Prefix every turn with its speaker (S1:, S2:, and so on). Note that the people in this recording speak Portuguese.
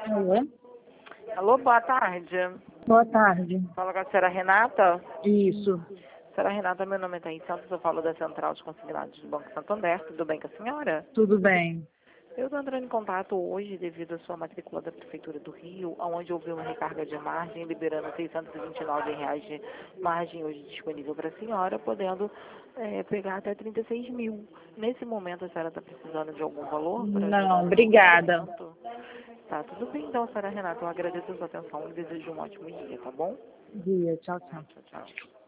S1: Alô?
S2: Alô, boa tarde.
S1: Boa tarde.
S2: Fala com a senhora Renata.
S1: Isso.
S2: Senhora Renata, meu nome é Thaís Santos, eu falo da Central de Consignados do Banco Santander. Tudo bem com a senhora?
S1: Tudo bem.
S2: Eu estou entrando em contato hoje devido à sua matrícula da Prefeitura do Rio, onde houve uma recarga de margem, liberando R$ 629 de margem hoje disponível para a senhora, podendo pegar até 36 mil. Nesse momento, a senhora está precisando de algum valor para ajudar
S1: Não,
S2: no
S1: obrigada.
S2: financiamento? Tá, tudo bem então, senhora Renata. Eu agradeço a sua atenção e desejo um ótimo dia, tá bom?
S1: Dia, tchau, tchau.
S2: Tchau, tchau.